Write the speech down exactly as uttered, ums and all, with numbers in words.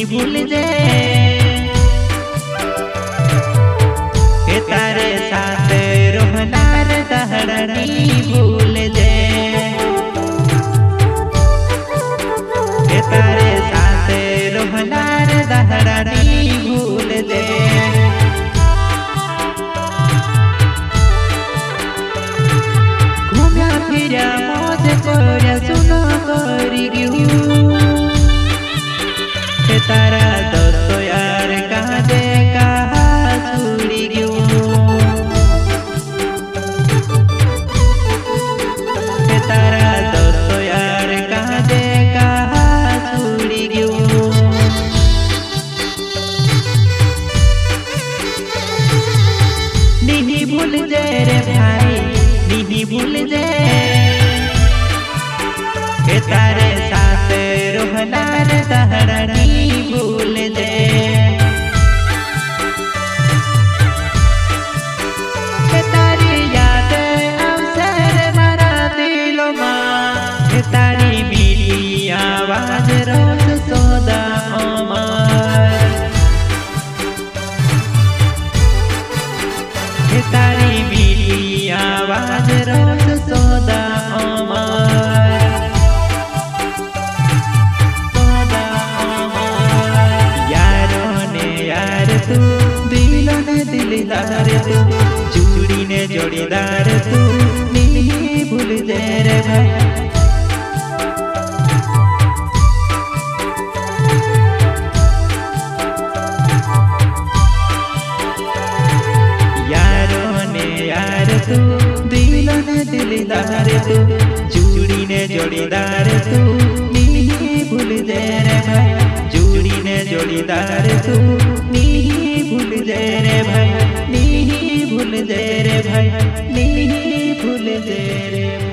नहीं भूल जे तारे साथ रोहनार दहड़ा नहीं भूल जे तारे साथ रोहनार दहड़ा नहीं भूल जे घूम्या फिरा मौज करया सुनो करी गयू तारा दोस्तों यार कहाँ दे कहाँ छुड़ी गयू तारा दोस्तों यार कहाँ दे कहाँ छुड़ी गयू नहीं भूल जे रे भाई नहीं भूल जे तारे साथ रोहनार दहड़ा नहीं भूल जे तारी याद अवसर मारा दिलो मां तारी मीठी आवाज रोज सोदा अमर तारी मीठी आवाज रोज सोदा अमर तू दिलों ने दिलदार तू चूड़ी ने जोड़ीदार तू नहीं भूल जे रे भाई यारों ने यार तू दिलों ने दिलदार तू चूड़ी ने जोड़ीदार तू नहीं भूल जे रे भाई चूड़ी ने जोड़ीदार तू नहीं भूल जे रे भाई नहीं भूल जे रे भाई नहीं भूल जे रे।